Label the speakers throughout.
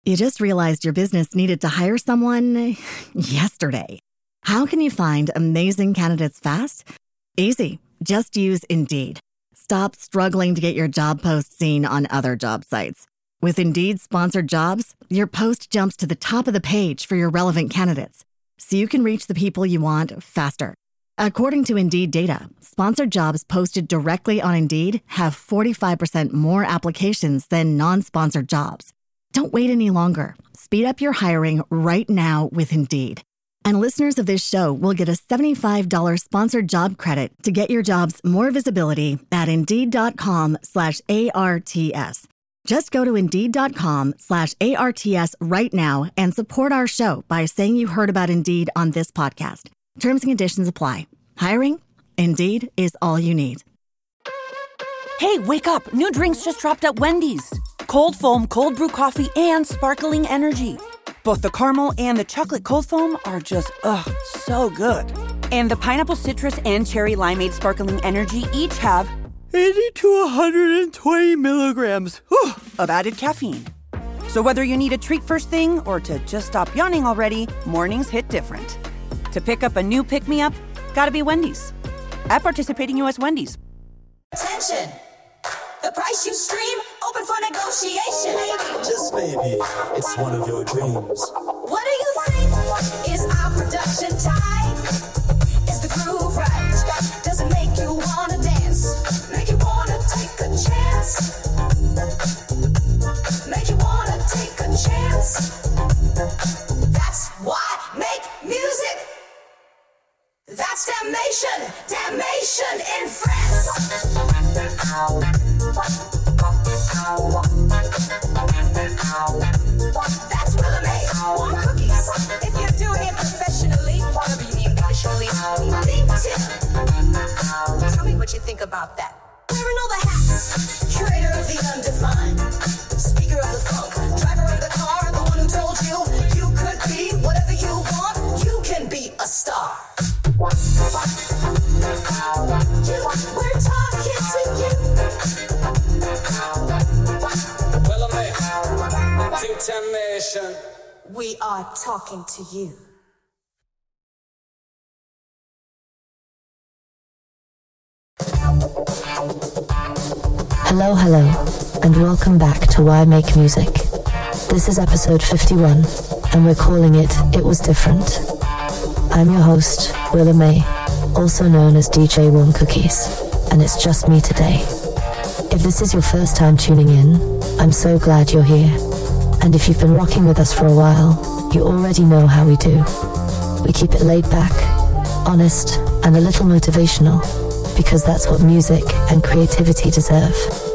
Speaker 1: You just realized your business needed to hire someone yesterday. How can you find amazing candidates fast? Easy. Just use Indeed. Stop struggling to get your job post seen on other job sites. With Indeed sponsored jobs, your post jumps to the top of the page for your relevant candidates, so you can reach the people you want faster. According to Indeed data, sponsored jobs posted directly on Indeed have 45% more applications than non-sponsored jobs. Don't wait any longer. Speed up your hiring right now with Indeed. And listeners of this show will get a $75 sponsored job credit to get your jobs more visibility at Indeed.com/ARTS. Just go to Indeed.com/ARTS right now and support our show by saying you heard about Indeed on this podcast. Terms and conditions apply. Hiring? Indeed is all you need.
Speaker 2: Hey, wake up. New drinks just dropped at Wendy's. Cold foam, cold brew coffee, and sparkling energy. Both the caramel and the chocolate cold foam are just, so good. And the pineapple citrus and cherry limeade sparkling energy each have 80 to 120 milligrams of added caffeine. So whether you need a treat first thing or to just stop yawning already, mornings hit different. To pick up a new pick-me-up, gotta be Wendy's. At participating U.S. Wendy's.
Speaker 3: Attention! The price you stream, open for negotiation.
Speaker 4: Just maybe, it's one of your dreams.
Speaker 3: What do you think? Is our production tight? Is the groove right? Does it make you wanna dance? Make you wanna take a chance? Make you wanna take a chance? That's why make music. That's damnation, damnation in France. That's Willa May, warm cookies. If you're doing it professionally, whatever you mean passionately, tell me what you think about that. Wearing all the hats, curator of the undefined, speaker of the funk, driver of the car, the one who told you you could be whatever you want, you can be a star. We're talking to you.
Speaker 4: Well, Nation.
Speaker 3: We are talking to you.
Speaker 5: Hello, and welcome back to Why Make Music. This is episode 51, and we're calling it It Was Different. I'm your host, Willa May, also known as DJ Warm Cookies, and it's just me today. If this is your first time tuning in, I'm so glad you're here. And if you've been rocking with us for a while, you already know how we do. We keep it laid back, honest, and a little motivational, because that's what music and creativity deserve.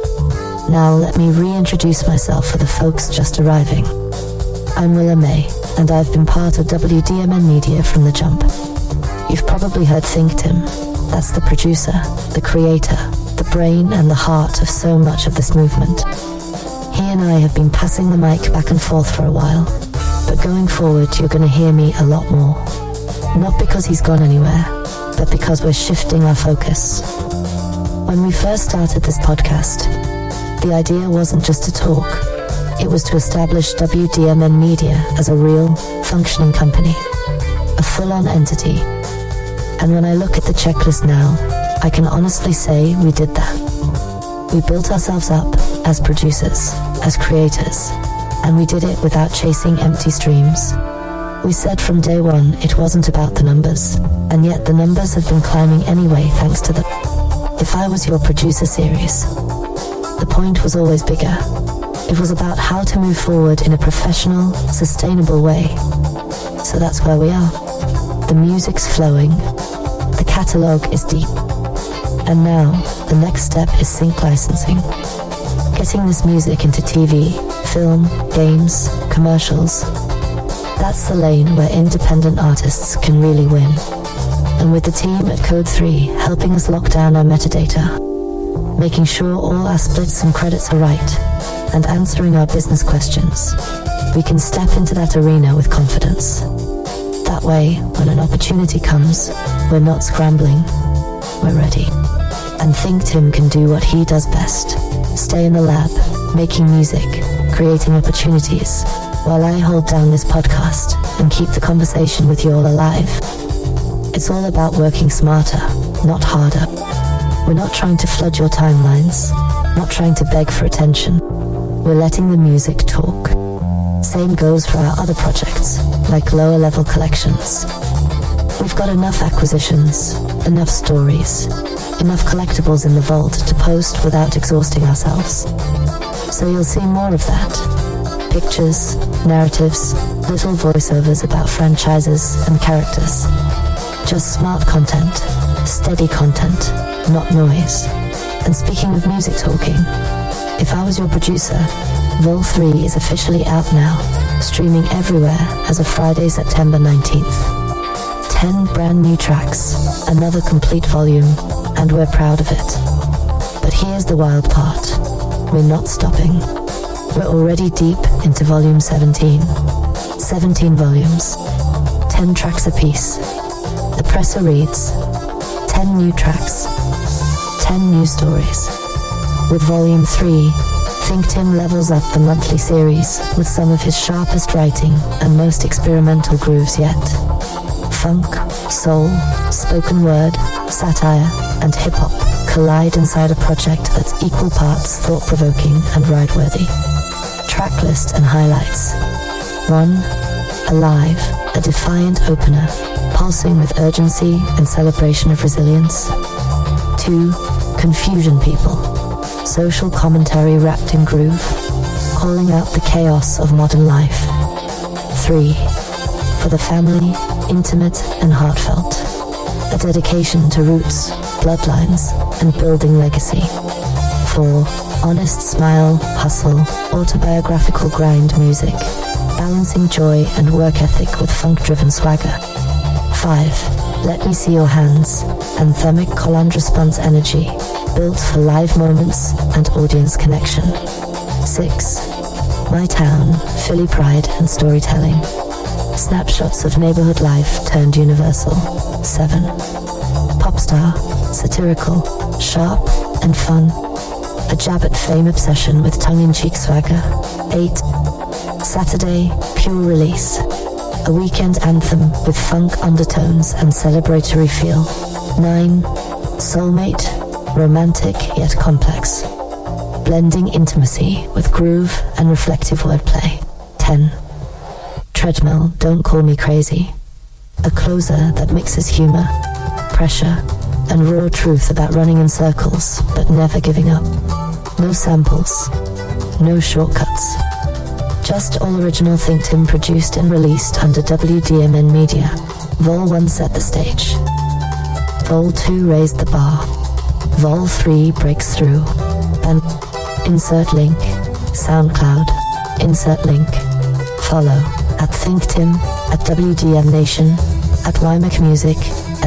Speaker 5: Now let me reintroduce myself for the folks just arriving. I'm Willa May, and I've been part of WDMN Media from the jump. You've probably heard Think Tim. That's the producer, the creator, the brain and the heart of so much of this movement. He and I have been passing the mic back and forth for a while, but going forward you're going to hear me a lot more. Not because he's gone anywhere, but because we're shifting our focus. When we first started this podcast, the idea wasn't just to talk. It was to establish WDMN Media as a real, functioning company, a full-on entity. And when I look at the checklist now, I can honestly say we did that. We built ourselves up as producers, as creators, and we did it without chasing empty streams. We said from day one it wasn't about the numbers, and yet the numbers have been climbing anyway thanks to the If I Was Your Producer series. The point was always bigger. It was about how to move forward in a professional, sustainable way. So that's where we are. The music's flowing. The catalogue is deep. And now, the next step is sync licensing. Getting this music into TV, film, games, commercials. That's the lane where independent artists can really win. And with the team at Code 3 helping us lock down our metadata, making sure all our splits and credits are right, and answering our business questions, we can step into that arena with confidence. That way, when an opportunity comes, we're not scrambling, we're ready. And Think Tim can do what he does best. Stay in the lab, making music, creating opportunities, while I hold down this podcast and keep the conversation with you all alive. It's all about working smarter, not harder. We're not trying to flood your timelines, not trying to beg for attention. We're letting the music talk. Same goes for our other projects, like lower level collections. We've got enough acquisitions, enough stories, enough collectibles in the vault to post without exhausting ourselves. So you'll see more of that. Pictures, narratives, little voiceovers about franchises and characters. Just smart content, steady content, not noise. And speaking of music talking, if I was your producer, Vol 3 is officially out now, streaming everywhere as of Friday, September 19th. 10 brand new tracks, another complete volume, and we're proud of it. But here's the wild part. We're not stopping. We're already deep into volume 17. 17 volumes, 10 tracks apiece. The presser reads, 10 new tracks, 10 new stories. With volume 3, Think Tim levels up the monthly series with some of his sharpest writing and most experimental grooves yet. Funk, soul, spoken word, satire, and hip-hop collide inside a project that's equal parts thought-provoking and ride-worthy. Track list and highlights. 1. Alive, a defiant opener, pulsing with urgency and celebration of resilience. 2. Confusion People, social commentary wrapped in groove, calling out the chaos of modern life. 3. For the family, intimate and heartfelt, a dedication to roots, bloodlines, and building legacy. 4. Honest smile, hustle, autobiographical grind music, balancing joy and work ethic with funk-driven swagger. 5. Let Me See Your Hands, anthemic call and response energy, built for live moments and audience connection. 6. My Town, Philly pride and storytelling, snapshots of neighborhood life turned universal. 7. Popstar, satirical, sharp and fun, a jab at fame obsession with tongue-in-cheek swagger. 8. Saturday, pure release, a weekend anthem with funk undertones and celebratory feel. 9. Soulmate, romantic yet complex, blending intimacy with groove and reflective wordplay. 10. Treadmill, Don't Call Me Crazy, a closer that mixes humor, pressure, and raw truth about running in circles but never giving up. No samples, no shortcuts. Just all original Think Tim produced and released under WDMN Media. Vol 1 set the stage. Vol 2 raised the bar. Vol 3 breaks through. And insert link, SoundCloud, insert link. Follow at Think Tim, at WDM Nation, at YMAC Music, at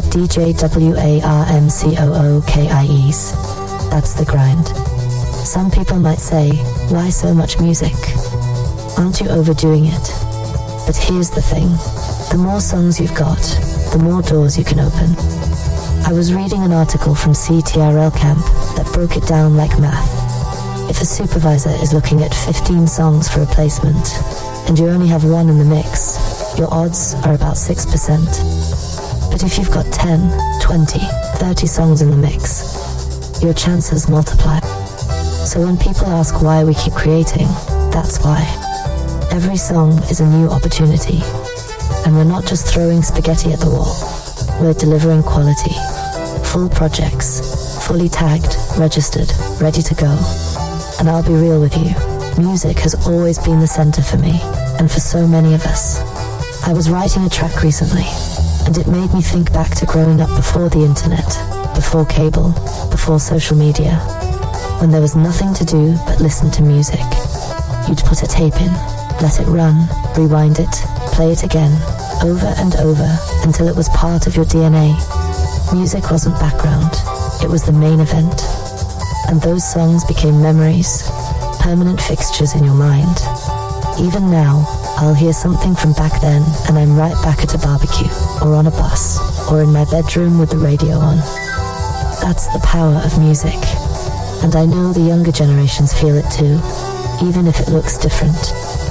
Speaker 5: DJWARMCOOKIEs. That's the grind. Some people might say, why so much music? Aren't you overdoing it? But here's the thing. The more songs you've got, the more doors you can open. I was reading an article from CTRL Camp that broke it down like math. If a supervisor is looking at 15 songs for a placement, and you only have one in the mix, your odds are about 6%. But if you've got 10, 20, 30 songs in the mix, your chances multiply. So when people ask why we keep creating, that's why. Every song is a new opportunity. And we're not just throwing spaghetti at the wall. We're delivering quality. Full projects, fully tagged, registered, ready to go. And I'll be real with you. Music has always been the center for me, and for so many of us. I was writing a track recently, and it made me think back to growing up before the internet, before cable, before social media, when there was nothing to do but listen to music. You'd put a tape in, let it run, rewind it, play it again, over and over, until it was part of your DNA. Music wasn't background, it was the main event. And those songs became memories, permanent fixtures in your mind. Even now, I'll hear something from back then, and I'm right back at a barbecue, or on a bus, or in my bedroom with the radio on. That's the power of music. And I know the younger generations feel it too, even if it looks different.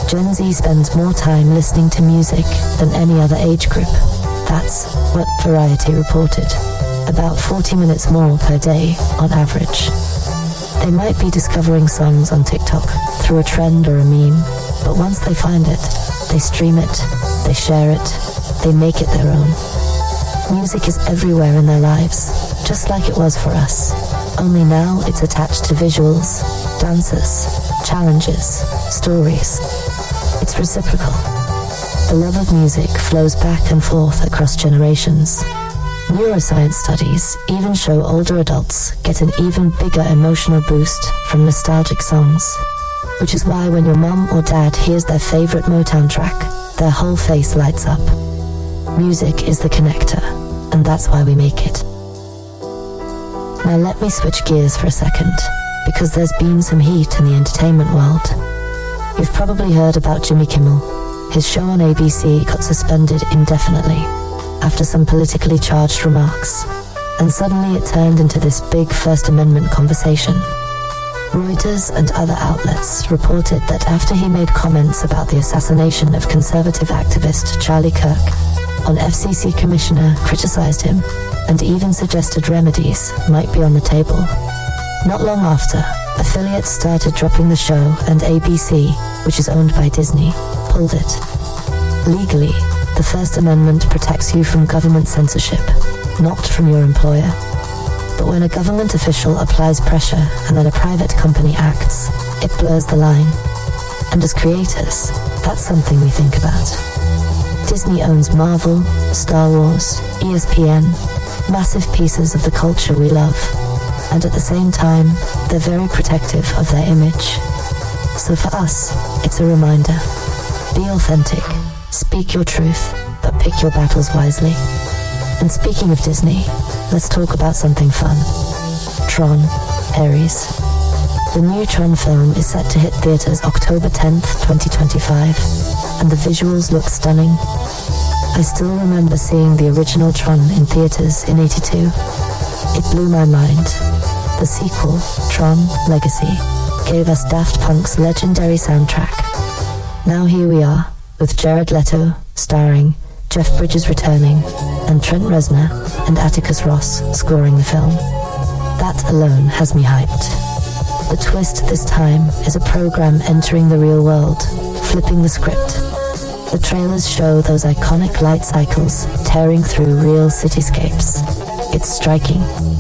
Speaker 5: Gen Z spends more time listening to music than any other age group. That's what Variety reported. About 40 minutes more per day on average. They might be discovering songs on TikTok through a trend or a meme, but once they find it, they stream it, they share it, they make it their own. Music is everywhere in their lives, just like it was for us. Only now it's attached to visuals, dances, challenges, stories. It's reciprocal. The love of music flows back and forth across generations. Neuroscience studies even show older adults get an even bigger emotional boost from nostalgic songs. Which is why when your mum or dad hears their favorite Motown track, their whole face lights up. Music is the connector, and that's why we make it. Now let me switch gears for a second, because there's been some heat in the entertainment world. You've probably heard about Jimmy Kimmel. His show on ABC got suspended indefinitely after some politically charged remarks, and suddenly it turned into this big First Amendment conversation. Reuters and other outlets reported that after he made comments about the assassination of conservative activist Charlie Kirk, an FCC commissioner criticized him and even suggested remedies might be on the table. Not long after, affiliates started dropping the show, and ABC, which is owned by Disney, pulled it. Legally, the First Amendment protects you from government censorship, not from your employer. But when a government official applies pressure and then a private company acts, it blurs the line. And as creators, that's something we think about. Disney owns Marvel, Star Wars, ESPN, massive pieces of the culture we love. And at the same time, they're very protective of their image. So for us, it's a reminder. Be authentic, speak your truth, but pick your battles wisely. And speaking of Disney, let's talk about something fun. Tron, Ares. The new Tron film is set to hit theaters October 10th, 2025, and the visuals look stunning. I still remember seeing the original Tron in theaters in '82. It blew my mind. The sequel, Tron Legacy, gave us Daft Punk's legendary soundtrack. Now here we are, with Jared Leto starring, Jeff Bridges returning, and Trent Reznor and Atticus Ross scoring the film. That alone has me hyped. The twist this time is a program entering the real world, flipping the script. The trailers show those iconic light cycles tearing through real cityscapes. It's striking.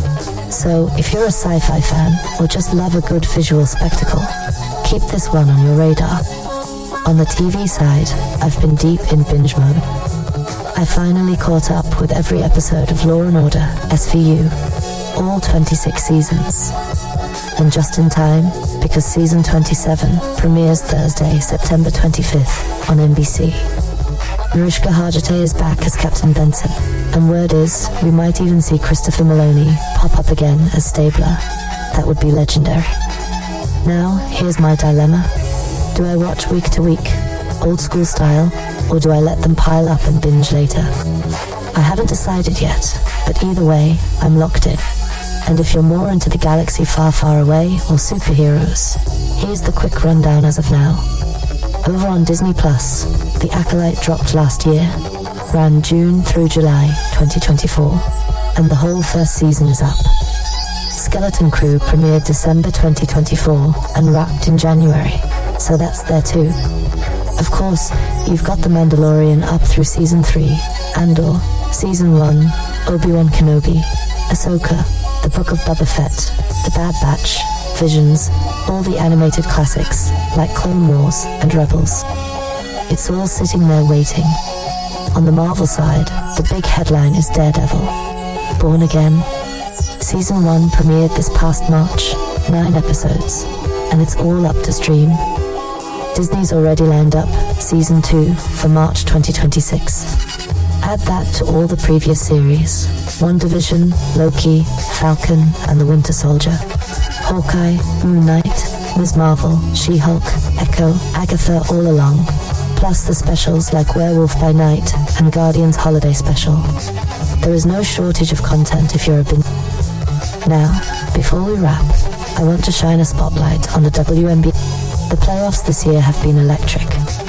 Speaker 5: So, if you're a sci-fi fan or just love a good visual spectacle, keep this one on your radar. On the TV side, I've been deep in binge mode. I finally caught up with every episode of Law & Order SVU, all 26 seasons. And just in time, because season 27 premieres Thursday, September 25th on NBC. Mariska Hargitay is back as Captain Benson, and word is we might even see Christopher Maloney pop up again as Stabler. That would be legendary. Now, here's my dilemma. Do I watch week to week, old school style, or do I let them pile up and binge later? I haven't decided yet, but either way, I'm locked in. And if you're more into the galaxy far, far away or superheroes, here's the quick rundown as of now. Over on Disney+, The Acolyte dropped last year, ran June through July 2024, and the whole first season is up. Skeleton Crew premiered December 2024 and wrapped in January, so that's there too. Of course, you've got The Mandalorian up through Season 3, Andor, Season 1, Obi-Wan Kenobi, Ahsoka, The Book of Boba Fett, The Bad Batch, Visions, all the animated classics like Clone Wars and Rebels. It's all sitting there waiting. On the Marvel side, the big headline is Daredevil. Born Again. Season 1 premiered this past March, 9 episodes, and it's all up to stream. Disney's already lined up Season 2 for March 2026. Add that to all the previous series, WandaVision, Loki, Falcon and the Winter Soldier, Hawkeye, Moon Knight, Ms. Marvel, She-Hulk, Echo, Agatha all along, plus the specials like Werewolf by Night and Guardians Holiday Special. There is no shortage of content if you're a bin. Now, before we wrap, I want to shine a spotlight on the WNBA. The playoffs this year have been electric.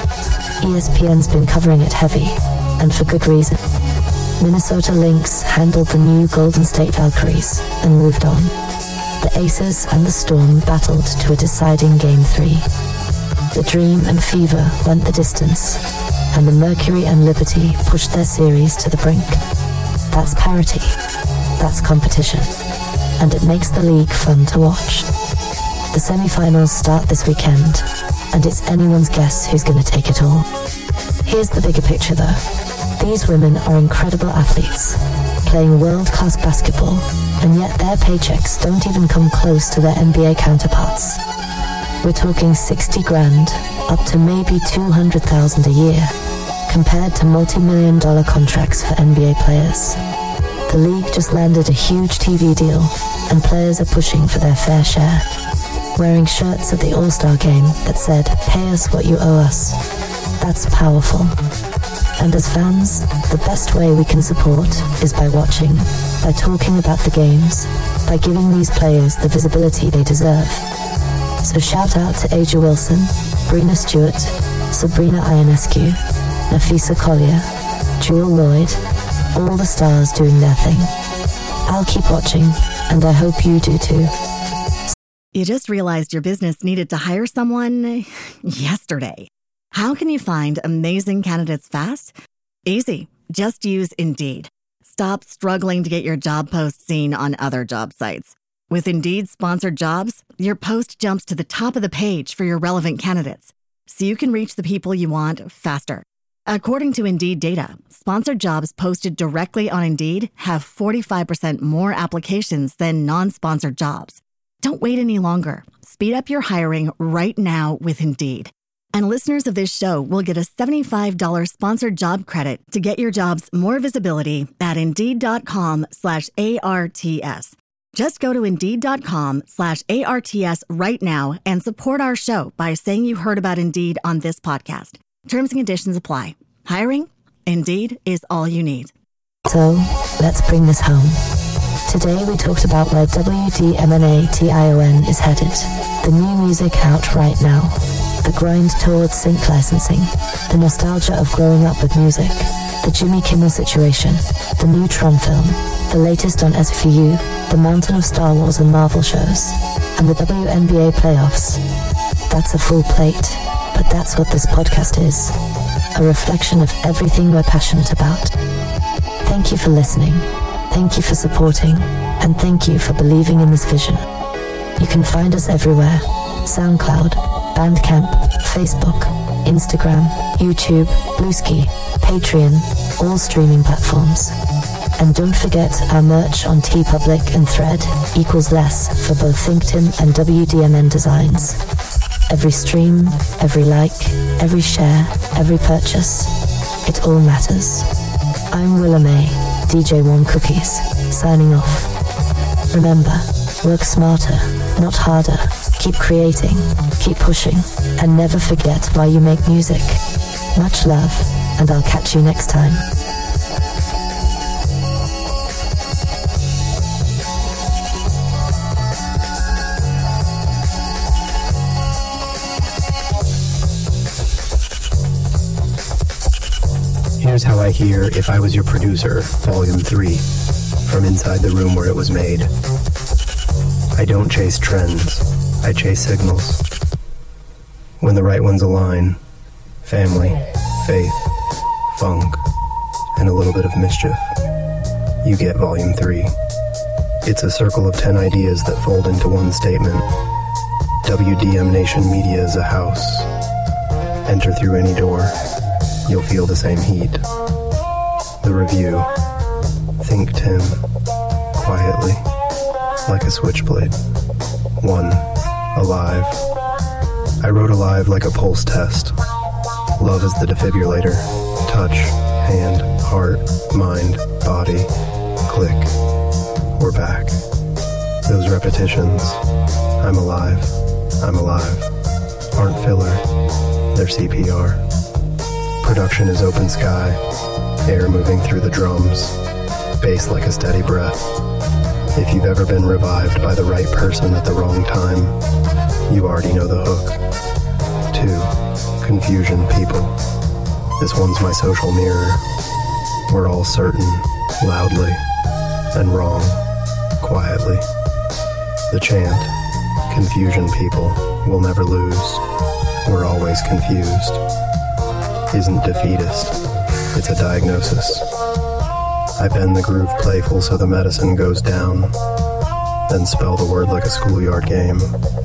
Speaker 5: ESPN's been covering it heavy, and for good reason. Minnesota Lynx handled the new Golden State Valkyries and moved on. The Aces and the Storm battled to a deciding Game 3. The Dream and Fever went the distance, and the Mercury and Liberty pushed their series to the brink. That's parity. That's competition. And it makes the league fun to watch. The semi-finals start this weekend, and it's anyone's guess who's going to take it all. Here's the bigger picture though. These women are incredible athletes, playing world-class basketball, and yet their paychecks don't even come close to their NBA counterparts. We're talking 60 grand, up to maybe 200,000 a year, compared to multi-million-dollar contracts for NBA players. The league just landed a huge TV deal, and players are pushing for their fair share, wearing shirts at the All-Star game that said, "Pay us what you owe us." That's powerful. And as fans, the best way we can support is by watching, by talking about the games, by giving these players the visibility they deserve. So shout out to Aja Wilson, Brina Stewart, Sabrina Ionescu, Nafisa Collier, Jewel Lloyd, all the stars doing their thing. I'll keep watching, and I hope you do too.
Speaker 1: You just realized your business needed to hire someone yesterday. How can you find amazing candidates fast? Easy. Just use Indeed. Stop struggling to get your job post seen on other job sites. With Indeed sponsored jobs, your post jumps to the top of the page for your relevant candidates, so you can reach the people you want faster. According to Indeed data, sponsored jobs posted directly on Indeed have 45% more applications than non-sponsored jobs. Don't wait any longer. Speed up your hiring right now with Indeed. And listeners of this show will get a $75 sponsored job credit to get your jobs more visibility at Indeed.com/ARTS. Just go to Indeed.com/ARTS right now and support our show by saying you heard about Indeed on this podcast. Terms and conditions apply. Hiring? Indeed is all you need.
Speaker 5: So, let's bring this home. Today we talked about where WDMNATION is headed. The new music out right now. The grind towards sync licensing. The nostalgia of growing up with music. The Jimmy Kimmel situation. The new Tron film. The latest on SVU. The mountain of Star Wars and Marvel shows. And the WNBA playoffs. That's a full plate, but that's what this podcast is. A reflection of everything we're passionate about. Thank you for listening. Thank you for supporting, and thank you for believing in this vision. You can find us everywhere: SoundCloud, Bandcamp, Facebook, Instagram, YouTube, Bluesky, Patreon, all streaming platforms. And don't forget our merch on TeePublic and Thread equals less for both ThinkTim and WDMN designs. Every stream, every like, every share, every purchase, it all matters. I'm Willa May, DJ Warm Cookies, signing off. Remember, work smarter, not harder. Keep creating, keep pushing, and never forget why you make music. Much love, and I'll catch you next time.
Speaker 6: Here's How I Hear If I Was Your Producer, Volume 3, from inside the room where it was made. I don't chase trends, I chase signals. When the right ones align, family, faith, funk, and a little bit of mischief, you get Volume 3. It's a circle of 10 ideas that fold into one statement. WDM Nation Media is a house. Enter through any door. You'll feel the same heat. The review. Think Tim. Quietly. Like a switchblade. 1. Alive. I wrote alive like a pulse test. Love is the defibrillator. Touch. Hand. Heart. Mind. Body. Click. We're back. Those repetitions. I'm alive. I'm alive. Aren't filler. They're CPR. Production is open sky, air moving through the drums, bass like a steady breath. If you've ever been revived by the right person at the wrong time, you already know the hook. 2. Confusion people. This one's my social mirror. We're all certain, loudly, and wrong, quietly. The chant, confusion people, will never lose. We're always confused. Isn't defeatist. It's a diagnosis. I bend the groove playful so the medicine goes down. Then spell the word like a schoolyard game.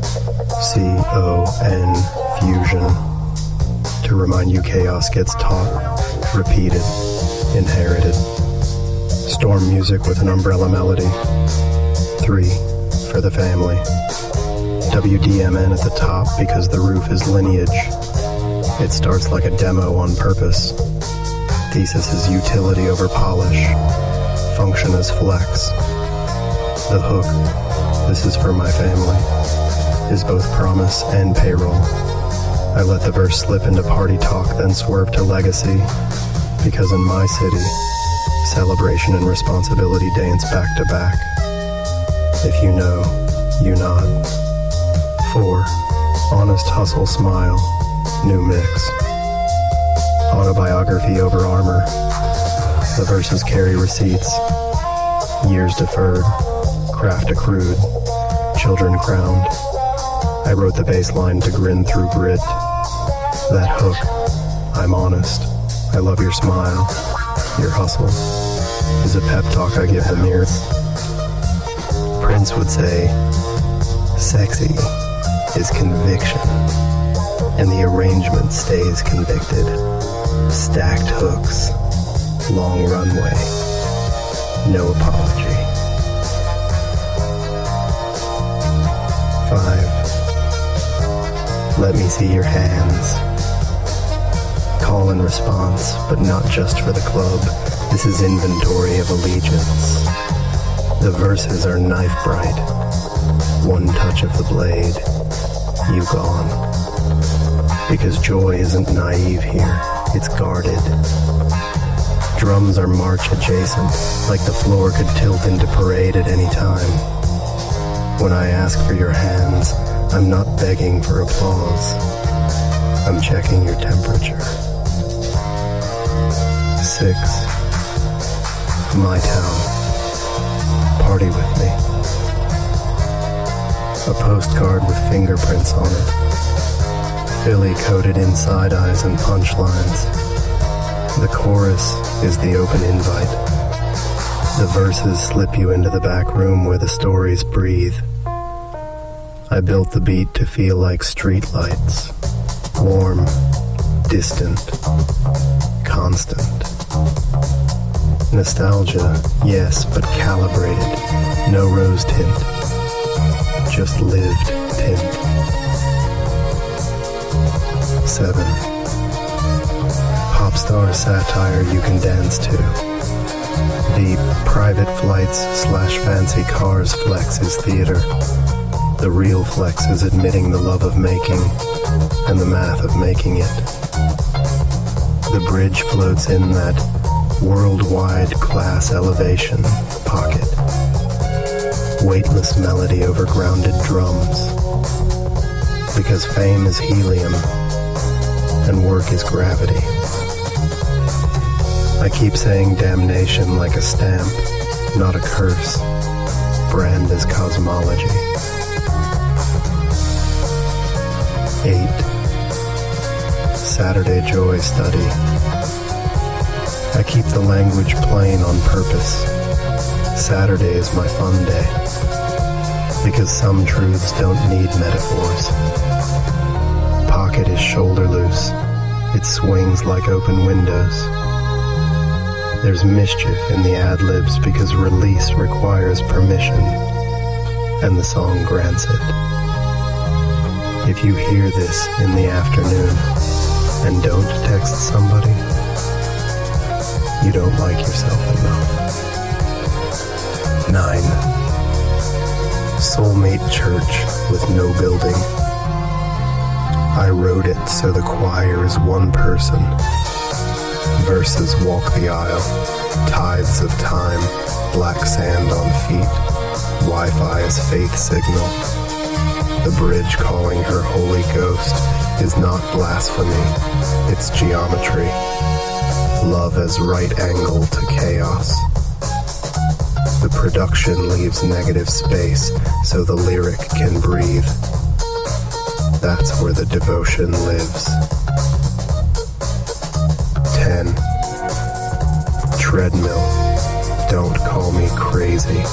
Speaker 6: C-O-N, fusion. To remind you chaos gets taught, repeated, inherited. Storm music with an umbrella melody. 3, for the family. WDMN at the top because the roof is lineage. It starts like a demo on purpose. Thesis is utility over polish. Function is flex. The hook, this is for my family, is both promise and payroll. I let the verse slip into party talk, then swerve to legacy, because in my city, celebration and responsibility dance back to back. If you know, you nod. 4, honest hustle smile, new mix. Autobiography over armor. The verses carry receipts. Years deferred. Craft accrued. Children crowned. I wrote the bass line to grin through grit. That hook. I'm honest. I love your smile. Your hustle is a pep talk I give the mirror. Prince would say, sexy is conviction, and the arrangement stays convicted. Stacked hooks, long runway, no apology. 5, let me see your hands. Call and response, but not just for the club. This is inventory of allegiance. The verses are knife bright. One touch of the blade, you gone. Because joy isn't naive here, it's guarded. Drums are march adjacent, like the floor could tilt into parade at any time. When I ask for your hands, I'm not begging for applause. I'm checking your temperature. 6, my town. Party with me. A postcard with fingerprints on it. Philly coated in side eyes and punchlines. The chorus is the open invite. The verses slip you into the back room where the stories breathe. I built the beat to feel like streetlights. Warm, distant, constant. Nostalgia, yes, but calibrated. No rose tint. Just lived tint. 7. Pop star satire you can dance to. The private flights / fancy cars flex is theater. The real flex is admitting the love of making and the math of making it. The bridge floats in that worldwide class elevation pocket. Weightless melody over grounded drums. Because fame is helium and work is gravity. I keep saying damnation like a stamp, not a curse. Brand is cosmology. 8. Saturday joy study. I keep the language plain on purpose. Saturday is my fun day. Because some truths don't need metaphors. Pocket is shoulder loose. It swings like open windows. There's mischief in the ad-libs because release requires permission, and the song grants it. If you hear this in the afternoon and don't text somebody, you don't like yourself enough. 9. Soulmate church with no building. I wrote it so the choir is one person. Verses walk the aisle, tides of time, black sand on feet. Wi-Fi is faith signal. The bridge calling her Holy Ghost is not blasphemy, it's geometry. Love as right angle to chaos. The production leaves negative space so the lyric can breathe. That's where the devotion lives. 10. Treadmill. Don't call me crazy.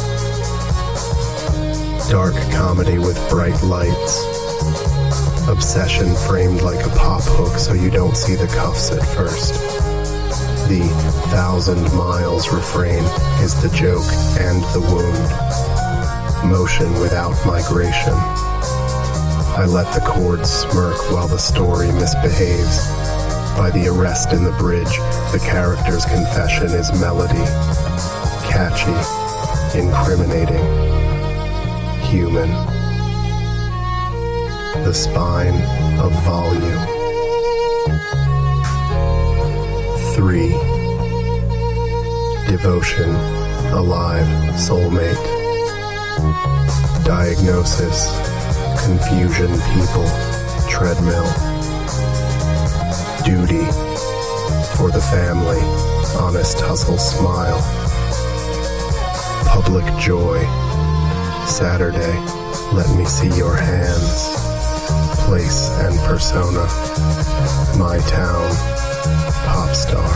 Speaker 6: Dark comedy with bright lights. Obsession framed like a pop hook so you don't see the cuffs at first. The 1,000 miles refrain is the joke and the wound. Motion without migration. I let the chords smirk while the story misbehaves. By the arrest in the bridge, the character's confession is melody. Catchy, incriminating, human. The spine of volume. 3. Devotion, alive, soulmate. Diagnosis, confusion, people, treadmill. Duty, for the family, honest hustle, smile. Public joy, Saturday, let me see your hands. Place and persona, my town, pop star.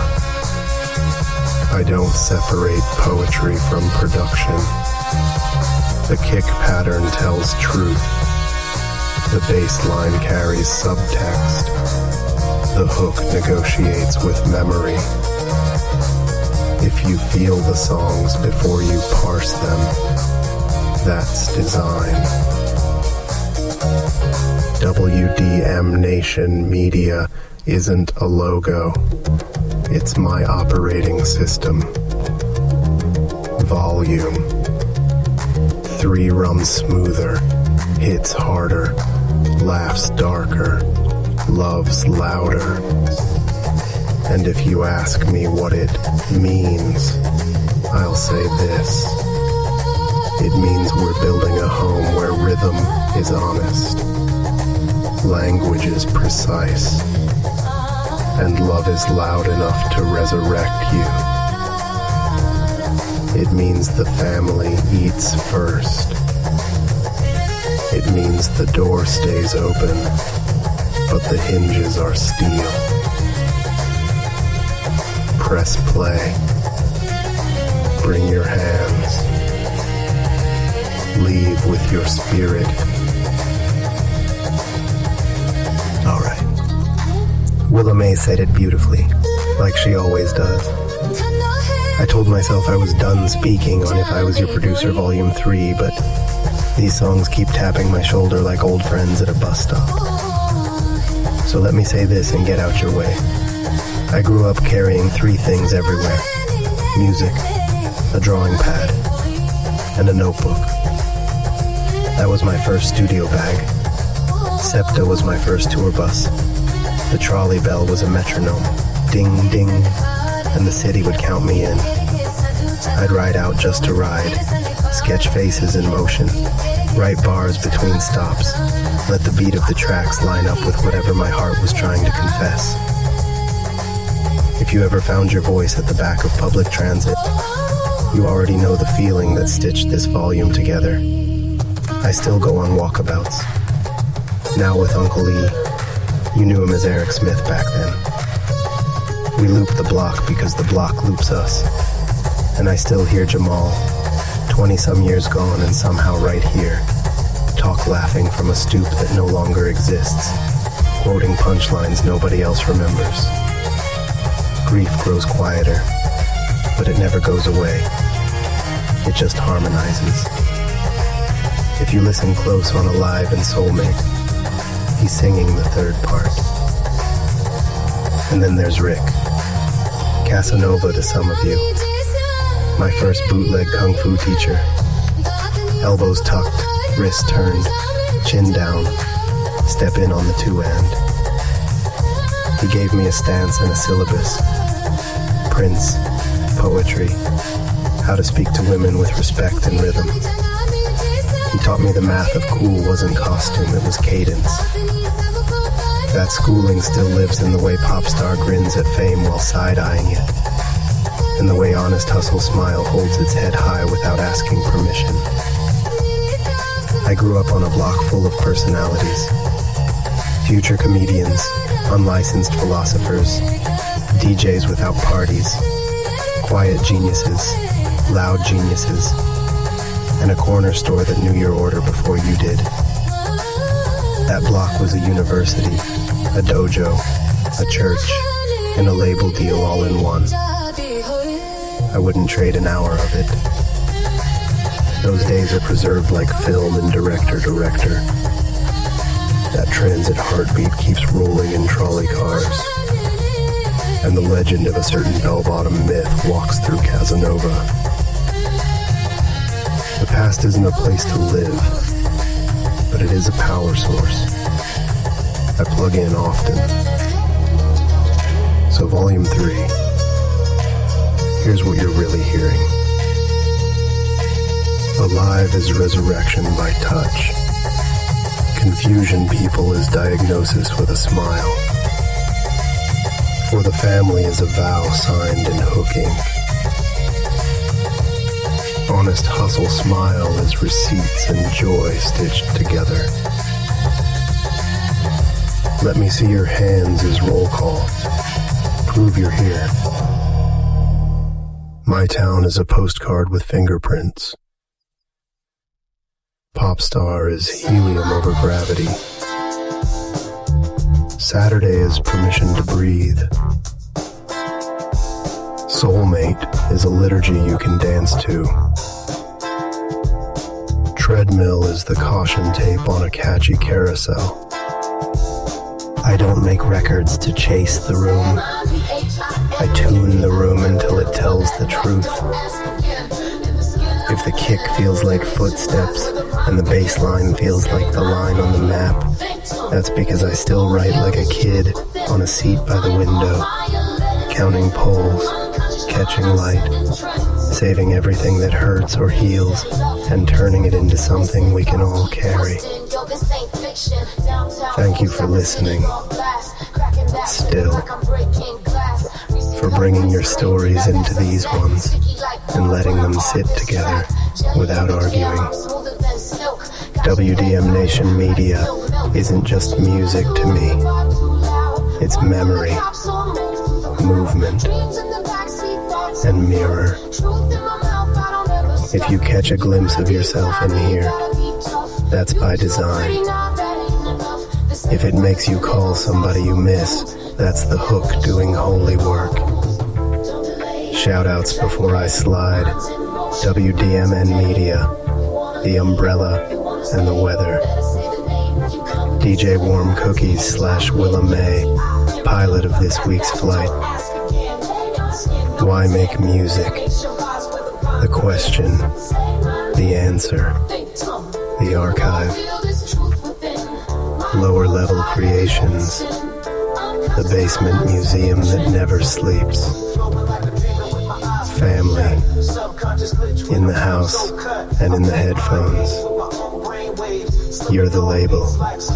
Speaker 6: I don't separate poetry from production. The kick pattern tells truth. The bass line carries subtext. The hook negotiates with memory. If you feel the songs before you parse them, that's design. WDM Nation Media isn't a logo. It's my operating system. Volume. 3 rums smoother, hits harder, laughs darker, loves louder. And if you ask me what it means, I'll say this. It means we're building a home where rhythm is honest, language is precise, and love is loud enough to resurrect you. It means the family eats first. It means the door stays open, but the hinges are steel. Press play. Bring your hands. Leave with your spirit. All right. Willa May said it beautifully, like she always does. I told myself I was done speaking on If I Was Your Producer Volume 3, but these songs keep tapping my shoulder like old friends at a bus stop. So let me say this and get out your way. I grew up carrying 3 things everywhere. Music, a drawing pad, and a notebook. That was my first studio bag. SEPTA was my first tour bus. The trolley bell was a metronome. Ding, ding, and the city would count me in. I'd ride out just to ride, sketch faces in motion, write bars between stops, let the beat of the tracks line up with whatever my heart was trying to confess. If you ever found your voice at the back of public transit, you already know the feeling that stitched this volume together. I still go on walkabouts. Now with Uncle E. You knew him as Eric Smith back then. We loop the block because the block loops us. And I still hear Jamal, 20-some years gone and somehow right here, talk laughing from a stoop that no longer exists, quoting punchlines nobody else remembers. Grief grows quieter, but it never goes away. It just harmonizes. If you listen close on Alive and Soulmate, he's singing the third part. And then there's Rick, Casanova to some of you. My first bootleg kung fu teacher. Elbows tucked, wrists turned, chin down, step in on the 2-and. He gave me a stance and a syllabus. Prince, poetry, how to speak to women with respect and rhythm. He taught me the math of cool wasn't costume, it was cadence. That schooling still lives in the way Popstar grins at fame while side-eyeing it, and the way Honest Hustle Smile holds its head high without asking permission. I grew up on a block full of personalities. Future comedians, unlicensed philosophers, DJs without parties, quiet geniuses, loud geniuses, and a corner store that knew your order before you did. That block was a university, a dojo, a church, and a label deal all in one. I wouldn't trade an hour of it. Those days are preserved like film in Director. That transit heartbeat keeps rolling in trolley cars, and the legend of a certain bell-bottom myth walks through Casanova. The past isn't a place to live, but it is a power source. I plug in often. So Volume 3, here's what you're really hearing. Alive is resurrection by touch. Confusion people is diagnosis with a smile. For the family is a vow signed in hook ink. Honest Hustle Smile is receipts and joy stitched together. Let me see your hands is roll call. Prove you're here. My town is a postcard with fingerprints. Popstar is helium over gravity. Saturday is permission to breathe. Soulmate is a liturgy you can dance to. Treadmill is the caution tape on a catchy carousel. I don't make records to chase the room. I tune the room until it tells the truth. If the kick feels like footsteps and the bass line feels like the line on the map, that's because I still write like a kid on a seat by the window, counting poles, catching light, saving everything that hurts or heals, and turning it into something we can all carry. Thank you for listening. Still. For bringing your stories into these ones and letting them sit together without arguing. WDM Nation Media isn't just music to me. It's memory, movement, and mirror. If you catch a glimpse of yourself in here, that's by design. If it makes you call somebody you miss, that's the hook doing holy work. Shoutouts before I slide. WDMN Media, The Umbrella, and The Weather. DJ Warm Cookies / Willa May, pilot of this week's flight. Why make music? The question, the answer, the archive. Lower level creations, the basement museum that never sleeps. Family, in the house and in the headphones. You're the label.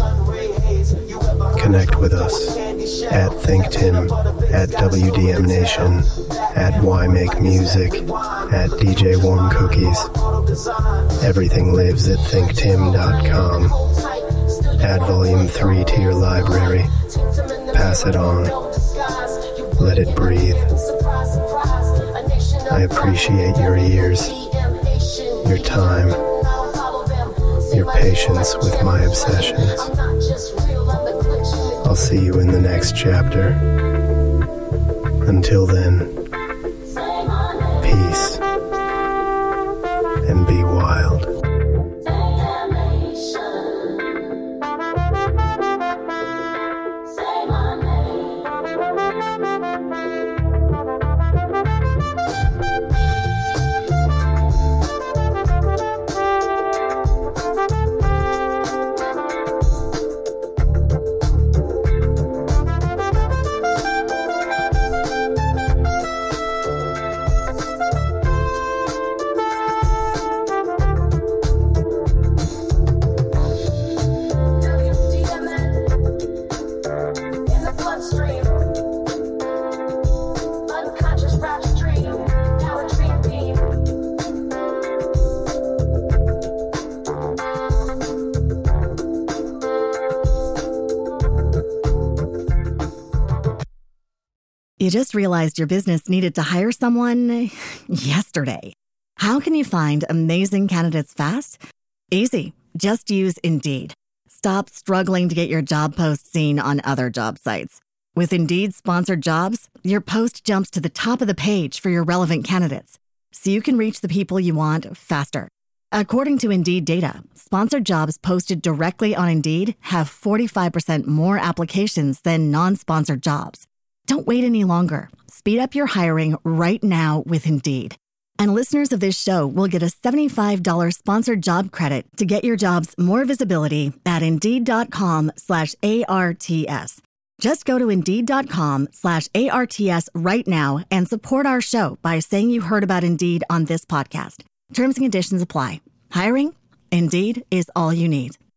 Speaker 6: Connect with us at ThinkTim, at WDM Nation, at Why Make Music, at DJ Warm Cookies. Everything lives at thinktim.com. Add Volume 3 to your library. Pass it on. Let it breathe. I appreciate your ears, your time, your patience with my obsessions. I'll see you in the next chapter. Until then, peace and be wild.
Speaker 1: You just realized your business needed to hire someone yesterday. How can you find amazing candidates fast? Easy. Just use Indeed. Stop struggling to get your job post seen on other job sites. With Indeed sponsored jobs, your post jumps to the top of the page for your relevant candidates, so you can reach the people you want faster. According to Indeed data, sponsored jobs posted directly on Indeed have 45% more applications than non-sponsored jobs. Don't wait any longer. Speed up your hiring right now with Indeed. And listeners of this show will get a $75 sponsored job credit to get your jobs more visibility at Indeed.com/ARTS. Just go to Indeed.com/ARTS right now and support our show by saying you heard about Indeed on this podcast. Terms and conditions apply. Hiring? Indeed is all you need.